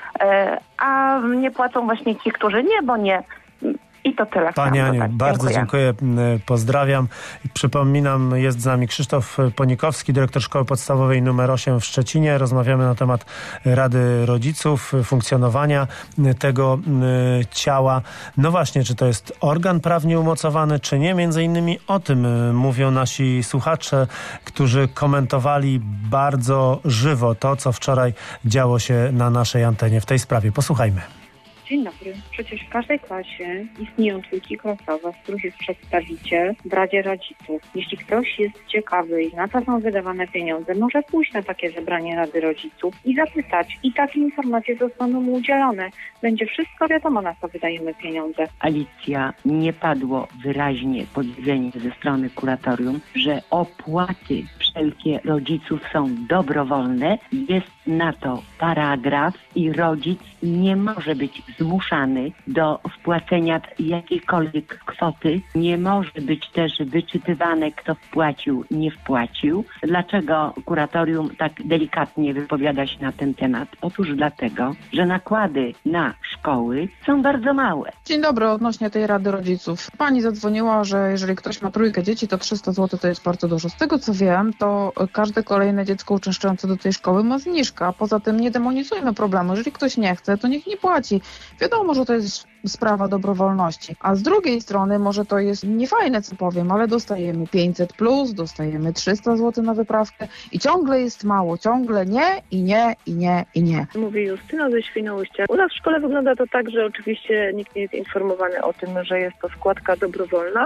a nie płacą właśnie ci, którzy nie, bo nie. I to tyle. Pani Aniu, bardzo dziękuję. Pozdrawiam. Przypominam, jest z nami Krzysztof Ponikowski, dyrektor Szkoły Podstawowej nr 8 w Szczecinie. Rozmawiamy na temat Rady Rodziców, funkcjonowania tego ciała. No właśnie, czy to jest organ prawnie umocowany, czy nie? Między innymi o tym mówią nasi słuchacze, którzy komentowali bardzo żywo to, co wczoraj działo się na naszej antenie w tej sprawie. Posłuchajmy. Dzień dobry. Przecież w każdej klasie istnieją trójki klasowe, w których jest przedstawiciel w Radzie Rodziców. Jeśli ktoś jest ciekawy i na co są wydawane pieniądze, może pójść na takie zebranie Rady Rodziców i zapytać. I takie informacje zostaną mu udzielone. Będzie wszystko wiadomo, na co wydajemy pieniądze. Alicja, nie padło wyraźnie powiedzenie ze strony kuratorium, że opłaty wszelkie rodziców są dobrowolne. Jest na to paragraf i rodzic nie może być zmuszany do wpłacenia jakiejkolwiek kwoty. Nie może być też wyczytywane, kto wpłacił, nie wpłacił. Dlaczego kuratorium tak delikatnie wypowiada się na ten temat? Otóż dlatego, że nakłady na szkoły są bardzo małe. Dzień dobry, odnośnie tej Rady Rodziców. Pani zadzwoniła, że jeżeli ktoś ma 3 dzieci, to 300 zł to jest bardzo dużo. Z tego co wiem, to każde kolejne dziecko uczęszczające do tej szkoły ma zniżkę, a poza tym nie demonizujmy problemu. Jeżeli ktoś nie chce, to niech nie płaci. Wiadomo, że to jest sprawa dobrowolności. A z drugiej strony może to jest niefajne, co powiem, ale dostajemy 500+, dostajemy 300 zł na wyprawkę i ciągle jest mało, ciągle nie i nie i nie i nie. Mówi Justyna ze Świnoujścia. U nas w szkole wygląda to tak, że oczywiście nikt nie jest informowany o tym, że jest to składka dobrowolna,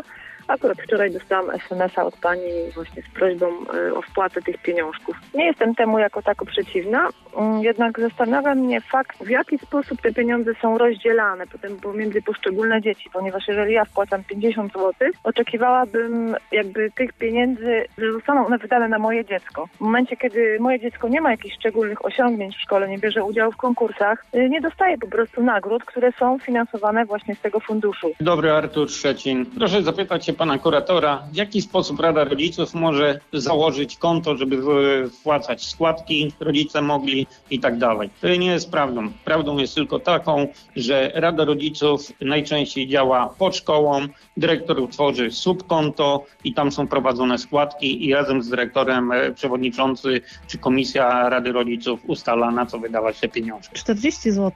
Akurat wczoraj dostałam SMS-a od pani właśnie z prośbą o wpłatę tych pieniążków. Nie jestem temu jako tako przeciwna, jednak zastanawia mnie fakt, w jaki sposób te pieniądze są rozdzielane potem pomiędzy poszczególne dzieci, ponieważ jeżeli ja wpłacam 50 zł, oczekiwałabym jakby tych pieniędzy, że zostaną one wydane na moje dziecko. W momencie, kiedy moje dziecko nie ma jakichś szczególnych osiągnięć w szkole, nie bierze udziału w konkursach, nie dostaje po prostu nagród, które są finansowane właśnie z tego funduszu. Dobry, Artur Szczecin. Proszę zapytać się pana kuratora, w jaki sposób Rada Rodziców może założyć konto, żeby wpłacać składki, rodzice mogli i tak dalej. To nie jest prawdą. Prawdą jest tylko taką, że Rada Rodziców najczęściej działa pod szkołą, dyrektor utworzy subkonto i tam są prowadzone składki i razem z dyrektorem przewodniczący czy komisja Rady Rodziców ustala, na co wydawać te pieniądze. 40 zł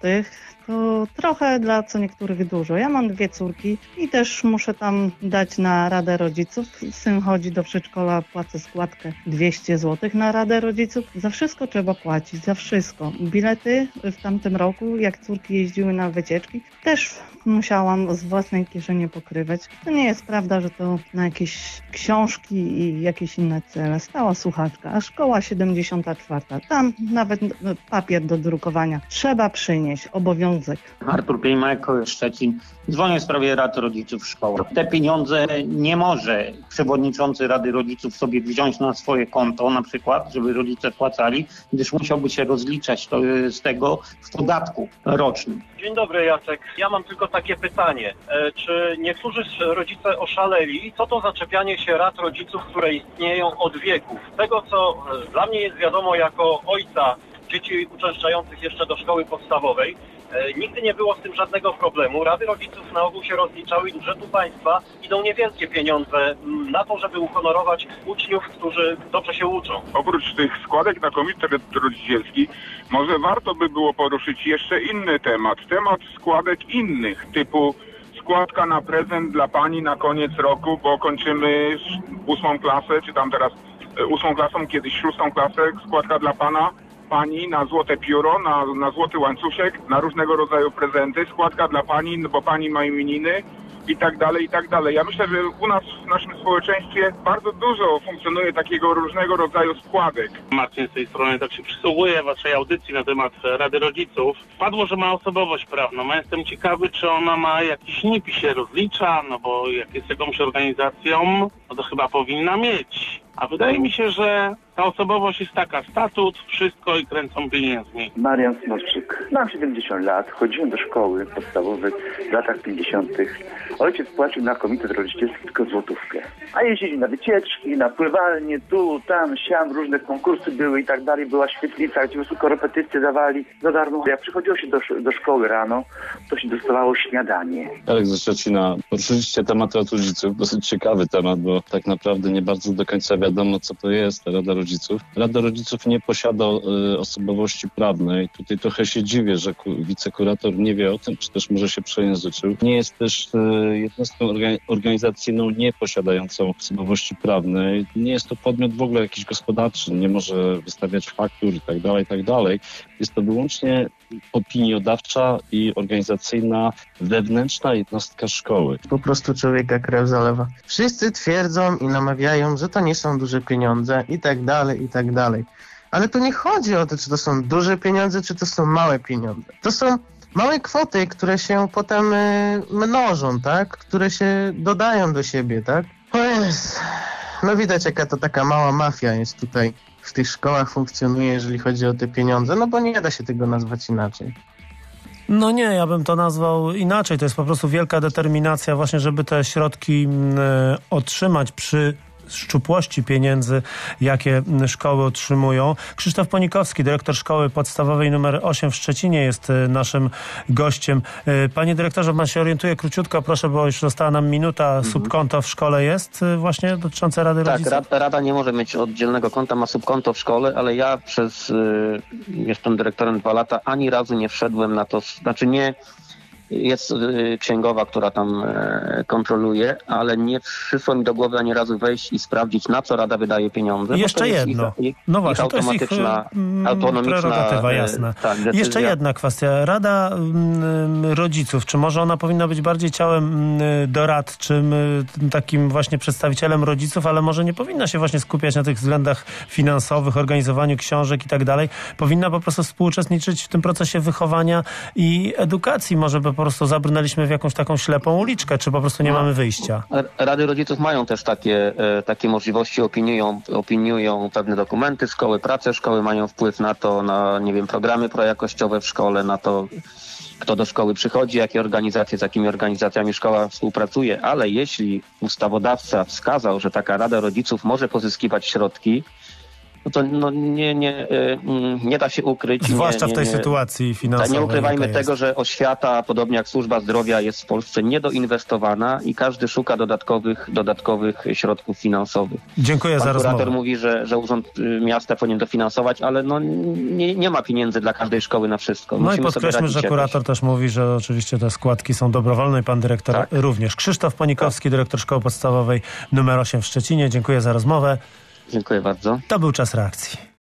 to trochę dla co niektórych dużo. Ja mam 2 córki i też muszę tam dać na Radę Rodziców. Syn chodzi do przedszkola, płacę składkę 200 zł na Radę Rodziców. Za wszystko trzeba płacić, za wszystko. Bilety w tamtym roku, jak córki jeździły na wycieczki, też musiałam z własnej kieszeni pokrywać. To nie jest prawda, że to na jakieś książki i jakieś inne cele. Stała słuchaczka, a szkoła 74. Tam nawet papier do drukowania trzeba przynieść, obowiązek. Artur Piejmek, Szczecin. Dzwonię w sprawie Rady Rodziców w szkołach. Te pieniądze nie może przewodniczący Rady Rodziców sobie wziąć na swoje konto, na przykład, żeby rodzice płacali, gdyż musiałby się rozliczać z tego w podatku rocznym. Dzień dobry, Jacek. Ja mam tylko takie pytanie. Czy niektórzy rodzice oszaleli? Co to zaczepianie się Rad Rodziców, które istnieją od wieków? Z tego, co dla mnie jest wiadomo jako ojca dzieci uczęszczających jeszcze do szkoły podstawowej, nigdy nie było z tym żadnego problemu. Rady Rodziców na ogół się rozliczały i do budżetu państwa idą niewielkie pieniądze na to, żeby uhonorować uczniów, którzy dobrze się uczą. Oprócz tych składek na komitet rodzicielski, może warto by było poruszyć jeszcze inny temat. Temat składek innych, typu składka na prezent dla pani na koniec roku, bo kończymy 8. klasę, czy tam teraz 8. klasą, kiedyś 6. klasę, składka dla pani na złote pióro, na złoty łańcuszek, na różnego rodzaju prezenty, składka dla pani, bo pani ma imieniny i tak dalej, i tak dalej. Ja myślę, że u nas w naszym społeczeństwie bardzo dużo funkcjonuje takiego różnego rodzaju składek. Marcin z tej strony, tak się przysłuchuję waszej audycji na temat Rady Rodziców. Padło, że ma osobowość prawną. Ja jestem ciekawy, czy ona ma jakiś NIP i się rozlicza, no bo jak jest jakąś organizacją, no to chyba powinna mieć. A wydaje mi się, że ta osobowość jest taka, statut, wszystko i kręcą pieniędzmi. Marian Smoczyk. Mam 70 lat, chodziłem do szkoły podstawowej w latach 50. Ojciec płacił na komitet rodzicielski tylko złotówkę. A jeździli na wycieczki, na pływalnie, tu, tam, siam, różne konkursy były i tak dalej. Była świetlica, gdzie po prostu korepetycje dawali za darmo. Jak przychodziło się do szkoły rano, to się dostawało śniadanie. Jarek ze Szczecina. Poruszyliście temat Rad Rodziców. Dosyć ciekawy temat, bo tak naprawdę nie bardzo do końca wiadomo, co to jest Rada Rodziców. Rada Rodziców nie posiada osobowości prawnej. Tutaj trochę się dziwię, że wicekurator nie wie o tym, czy też może się przejęzyczył. Nie jest też jednostką organizacyjną nie posiadającą osobowości prawnej. Nie jest to podmiot w ogóle jakiś gospodarczy, nie może wystawiać faktur i tak dalej. Jest to wyłącznie opiniodawcza i organizacyjna wewnętrzna jednostka szkoły. Po prostu człowieka krew zalewa. Wszyscy twierdzą i namawiają, że to nie są duże pieniądze i tak dalej. Ale tu nie chodzi o to, czy to są duże pieniądze, czy to są małe pieniądze. To są małe kwoty, które się potem mnożą, tak? Które się dodają do siebie, tak? O jest. No widać, jaka to taka mała mafia jest tutaj w tych szkołach funkcjonuje, jeżeli chodzi o te pieniądze, no bo nie da się tego nazwać inaczej. No nie, ja bym to nazwał inaczej. To jest po prostu wielka determinacja właśnie, żeby te środki otrzymać przy szczupłości pieniędzy, jakie szkoły otrzymują. Krzysztof Ponikowski, dyrektor szkoły podstawowej nr 8 w Szczecinie jest naszym gościem. Panie dyrektorze, pan się orientuje króciutko, proszę, bo już została nam minuta. Subkonto w szkole jest właśnie dotyczące Rady Rodziców? Tak, Rada nie może mieć oddzielnego konta, ma subkonto w szkole, ale ja jestem dyrektorem 2 lata, ani razu nie wszedłem na to, znaczy Jest księgowa, która tam kontroluje, ale nie przyszło mi do głowy ani razu wejść i sprawdzić, na co Rada wydaje pieniądze. I jeszcze jedno. No właśnie, to jest ich autonomiczna prerogatywa, jasne. Jeszcze jedna kwestia. Rada Rodziców, czy może ona powinna być bardziej ciałem doradczym, takim właśnie przedstawicielem rodziców, ale może nie powinna się właśnie skupiać na tych względach finansowych, organizowaniu książek i tak dalej. Powinna po prostu współuczestniczyć w tym procesie wychowania i edukacji. Może po prostu zabrnęliśmy w jakąś taką ślepą uliczkę, czy po prostu nie mamy wyjścia. Rady rodziców mają też takie możliwości, opiniują pewne dokumenty szkoły, pracę szkoły, mają wpływ na to, na, nie wiem, programy projakościowe w szkole, na to, kto do szkoły przychodzi, jakie organizacje, z jakimi organizacjami szkoła współpracuje, ale jeśli ustawodawca wskazał, że taka Rada Rodziców może pozyskiwać środki, no to nie da się ukryć. Zwłaszcza w tej sytuacji finansowej. Nie ukrywajmy tego, że oświata, podobnie jak służba zdrowia, jest w Polsce niedoinwestowana i każdy szuka dodatkowych środków finansowych. Dziękuję za rozmowę. Pan kurator mówi, że Urząd Miasta powinien dofinansować, ale nie ma pieniędzy dla każdej szkoły na wszystko. No i podkreślmy, że kurator też mówi, że oczywiście te składki są dobrowolne i pan dyrektor również. Krzysztof Ponikowski, dyrektor Szkoły Podstawowej nr 8 w Szczecinie. Dziękuję za rozmowę. Dziękuję bardzo. To był Czas Reakcji.